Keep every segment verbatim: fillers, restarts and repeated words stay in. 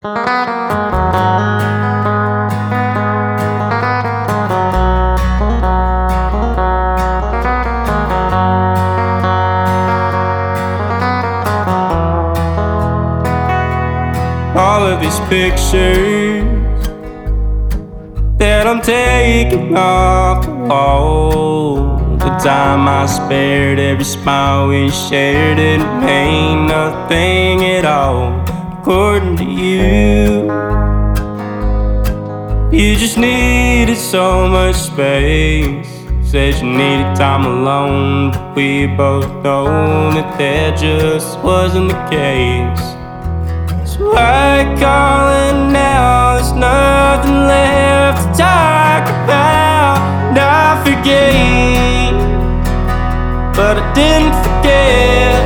All of these pictures that I'm taking off the wall, the time I spared, every smile we shared, didn't mean nothing at all. According to you, you just needed so much space. Said you needed time alone, but we both know that that just wasn't the case. So I calling now, there's nothing left to talk about. And I forgave, but I didn't forget.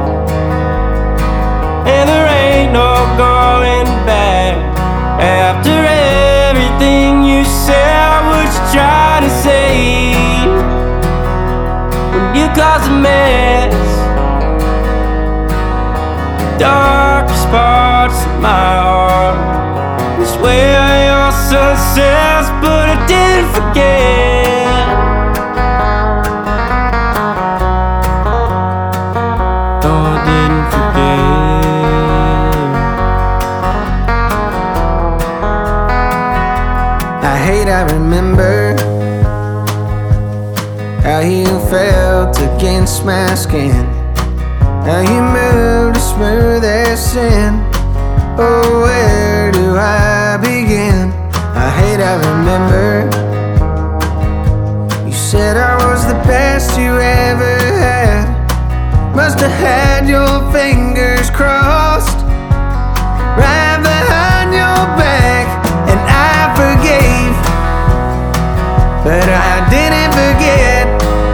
And there ain't no going back. After everything you said, what you trying to say? When you cause a mess, darkest parts of my heart is where your sun sets, but I didn't forget. No, I didn't forget. I hate I remember how you felt against my skin, how you moved as smooth as sin. Oh, where do I begin? I hate I remember you said I was the best you ever had. Must have had your fingers crossed right behind your back. And I forgave, but I didn't forget.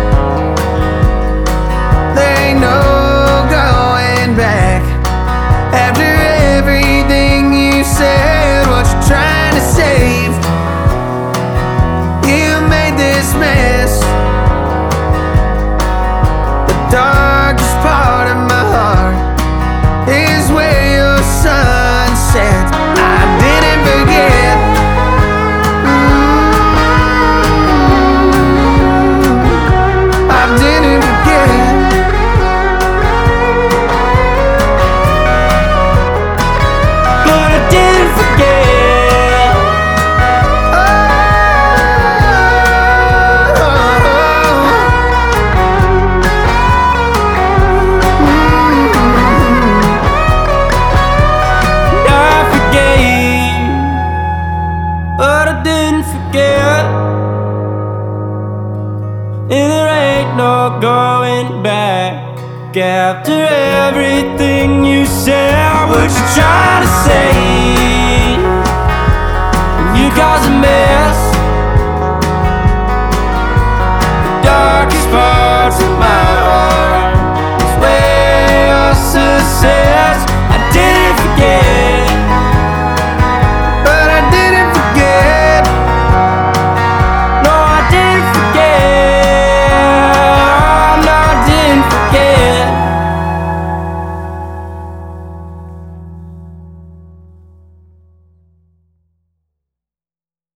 There ain't no going back. After everything you said, what you trying to save? You made this mess. The darkest part of my heart is where your sun sets. I didn't forget. Mm-hmm. I didn't forget. But I didn't forget. And there ain't no going back. After everything you said, what you trying to say?